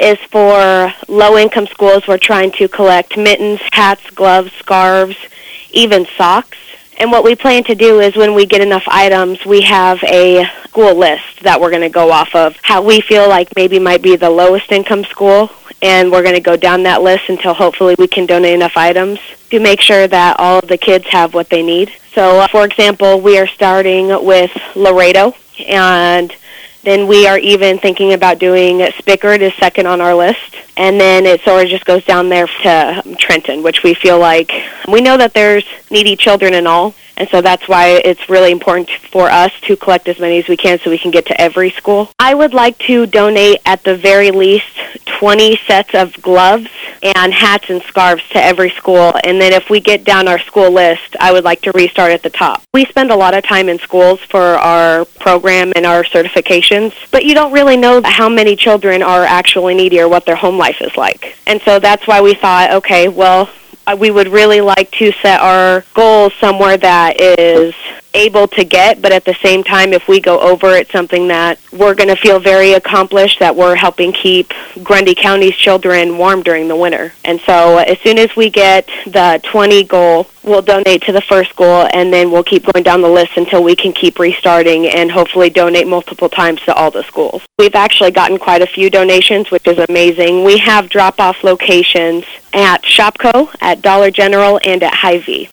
is for low-income schools. We're trying to collect mittens, hats, gloves, scarves, even socks. And what we plan to do is when we get enough items, we have a school list that we're going to go off of, how we feel like maybe might be the lowest income school, and we're going to go down that list until hopefully we can donate enough items to make sure that all of the kids have what they need. So, for example, we are starting with Laredo, and then we are even thinking about doing Spickard is second on our list. And then it sort of just goes down there to Trenton, which we feel like we know that there's needy children and all. And so that's why it's really important for us to collect as many as we can so we can get to every school. I would like to donate at the very least 20 sets of gloves and hats and scarves to every school. And then if we get down our school list, I would like to restart at the top. We spend a lot of time in schools for our program and our certifications, but you don't really know how many children are actually needy or what their home life is like. And so that's why we thought, okay, well, we would really like to set our goals somewhere that is able to get, but at the same time, if we go over, it's something that we're going to feel very accomplished, that we're helping keep Grundy County's children warm during the winter. And so as soon as we get the 20 goal, we'll donate to the first school, and then we'll keep going down the list until we can keep restarting and hopefully donate multiple times to all the schools. We've actually gotten quite a few donations, which is amazing. We have drop-off locations at Shopko, at Dollar General, and at Hy-Vee.